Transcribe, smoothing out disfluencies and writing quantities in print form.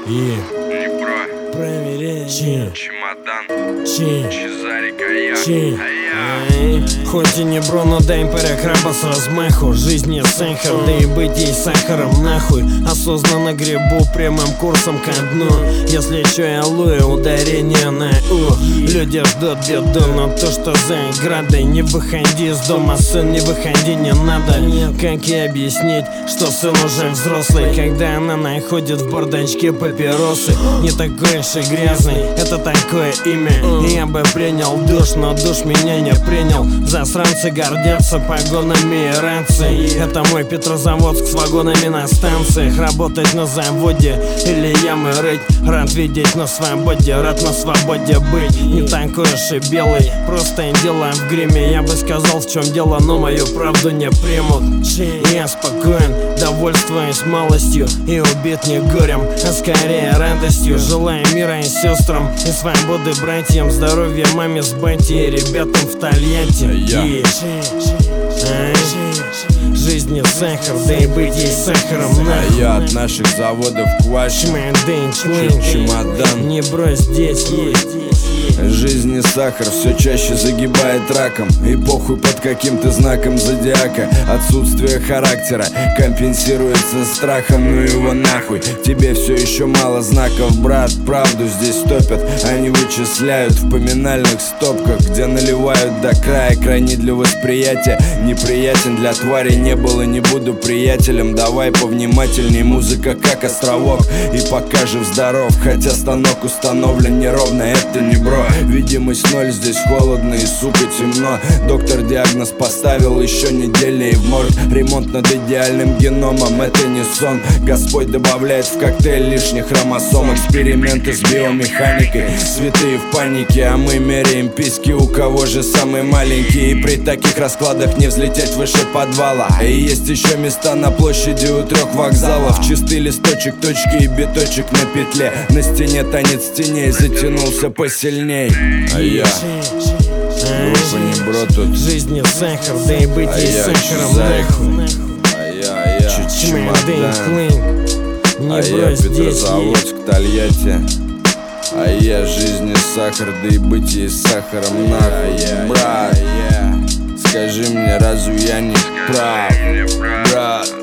Проверяй Чемодан Чезарик, Хоть и не бро, но дай паря краба с размаху. Жизнь не сахар, да и быть ей сахаром нахуй. Осознанно гребу прямым курсом ко дну. Если чё, я лую, ударение на у. Люди ждут беду, но то, что за оградой. Не выходи из дома, сын, не выходи, не надо. Как ей объяснить, что сын уже взрослый, когда она находит в бардачке папиросы? Не такой уж и грязный, это такое имя. Я бы принял душ, но душ меня не принял. Засранцы гордятся погонами и рацией. Это мой Петрозаводск с вагонами на станциях. Работать на заводе или ямы рыть. Рад видеть на свободе, рад на свободе быть. Не такой уж и белый, просто дело в гриме. Я бы сказал, в чем дело, но мою правду не примут. Я спокоен, довольствуюсь малостью. И убит не горем, а скорее радостью. Желаю мира и сестрам, и свободы братьям. Здоровья маме с батей и ребятам в Тольятти. Жизнь не сахар, да и быть ей сахаром нахуй. Я от наших заводов квач чемодан. Не брось, здесь есть. Жизнь не сахар, все чаще загибает раком. И похуй под каким то знаком зодиака. Отсутствие характера компенсируется страхом, ну его нахуй. Тебе все еще мало знаков, брат, правду здесь топят. Они вычисляют в поминальных стопках, где наливают до края, крайне для восприятия. Неприятен для твари, не был и не буду приятелем. Давай повнимательней, музыка как островок. И пока жив здоров, хотя станок установлен неровно, это не бро. Видимость ноль, здесь холодно и сука темно. Доктор диагноз поставил, еще неделя и в морг. Ремонт над идеальным геномом, это не сон. Господь добавляет в коктейль лишних хромосом. Эксперименты с биомеханикой, святые в панике, а мы меряем письки, у кого же самый маленький. И при таких раскладах не взлететь выше подвала. И есть еще места на площади у 3 вокзалов. Чистый листочек, точки и биточек на петле. На стене танец теней затянулся посильней. А я группа не бро тут. Жизнь не сахар, да и быть ей сахаром нахуй. Чемодан. А я Петрозаводск, Тольятти. А я жизнь не сахар, да и быть ей сахаром нахуй. Брат, скажи мне, разве я не прав, брат?